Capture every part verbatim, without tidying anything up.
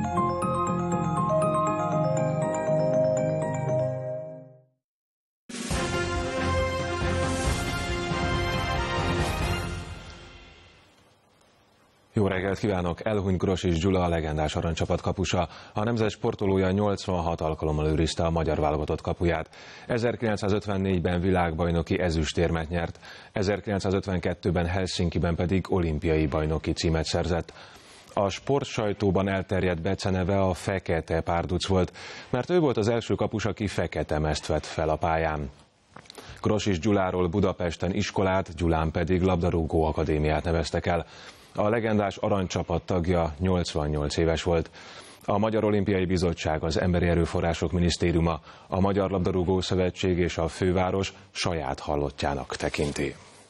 Jó reggelt kívánok! Elhunyt Grosics Gyula, a legendás aranycsapat kapusa. A nemzet sportolója nyolcvanhat alkalommal őrizte a magyar válogatott kapuját. ezerkilencszázötvennégyben világbajnoki ezüstérmet nyert, ezerkilencszázötvenkettőben Helsinkiben pedig olimpiai bajnoki címet szerzett. A sportsajtóban elterjedt beceneve a Fekete Párduc volt, mert ő volt az első kapus, aki fekete mezt vett fel a pályán. Grosics Gyuláról Budapesten iskolát, Gyulán pedig labdarúgó akadémiát neveztek el. A legendás aranycsapat tagja nyolcvannyolc éves volt. A Magyar Olimpiai Bizottság, az Emberi Erőforrások Minisztériuma, a Magyar Labdarúgó Szövetség és a főváros saját halottjának tekinti.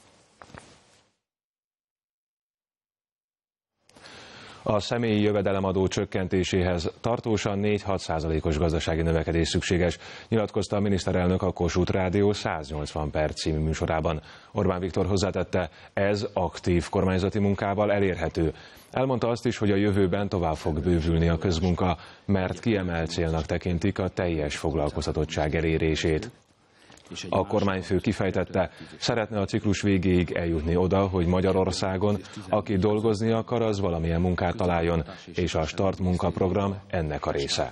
A személyi jövedelemadó csökkentéséhez tartósan négy-hat százalékos gazdasági növekedés szükséges, nyilatkozta a miniszterelnök a Kossuth Rádió száznyolcvan perc című műsorában. Orbán Viktor hozzátette, ez aktív kormányzati munkával elérhető. Elmondta azt is, hogy a jövőben tovább fog bővülni a közmunka, mert kiemelt célnak tekintik a teljes foglalkoztatottság elérését. A kormányfő kifejtette, szeretne a ciklus végéig eljutni oda, hogy Magyarországon, aki dolgozni akar, az valamilyen munkát találjon, és a Start munkaprogram ennek a része.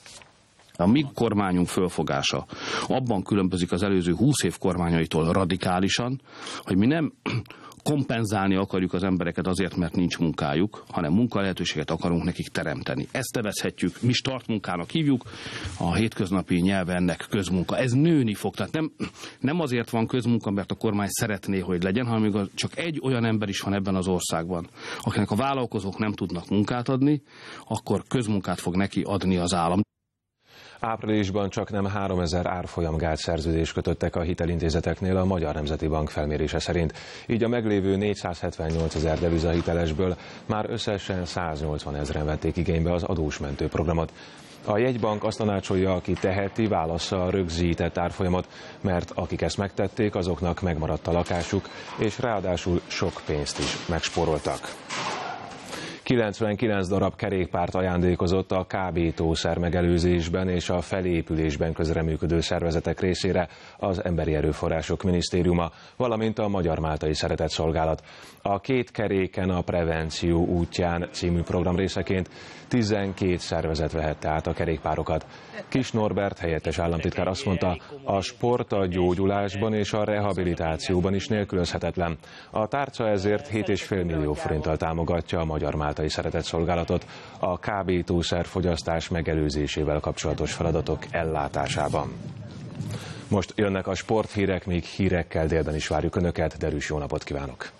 A mi kormányunk fölfogása abban különbözik az előző húsz év kormányaitól radikálisan, hogy mi nem kompenzálni akarjuk az embereket azért, mert nincs munkájuk, hanem munkalehetőséget akarunk nekik teremteni. Ezt nevezhetjük, mi Start munkának hívjuk, a hétköznapi nyelve ennek közmunka. Ez nőni fog, tehát nem, nem azért van közmunka, mert a kormány szeretné, hogy legyen, hanem csak egy olyan ember is van ebben az országban, akinek a vállalkozók nem tudnak munkát adni, akkor közmunkát fog neki adni az állam. Áprilisban csaknem háromezer árfolyamgált szerződést kötöttek a hitelintézeteknél a Magyar Nemzeti Bank felmérése szerint. Így a meglévő négyszázhetvennyolcezer devizahitelesből már összesen száznyolcvan ezren vették igénybe az adósmentő programot. A jegybank azt tanácsolja, aki teheti, válassza a rögzített árfolyamot, mert akik ezt megtették, azoknak megmaradt a lakásuk, és ráadásul sok pénzt is megspóroltak. kilencvenkilenc darab kerékpárt ajándékozott a kábítószer megelőzésben és a felépülésben közreműködő szervezetek részére az Emberi Erőforrások Minisztériuma, valamint a Magyar Máltai Szeretetszolgálat. A Két keréken a prevenció útján című program részeként tizenkét szervezet vehette át a kerékpárokat. Kis Norbert helyettes államtitkár azt mondta, a sport a gyógyulásban és a rehabilitációban is nélkülözhetetlen. A tárca ezért hét egész öt millió forinttal támogatja a Magyar Máltai Szeretetszolgálatot a kábítószer fogyasztás megelőzésével kapcsolatos feladatok ellátásában. Most jönnek a sporthírek, még hírekkel délben is várjuk Önöket. Derűs, jó napot kívánok!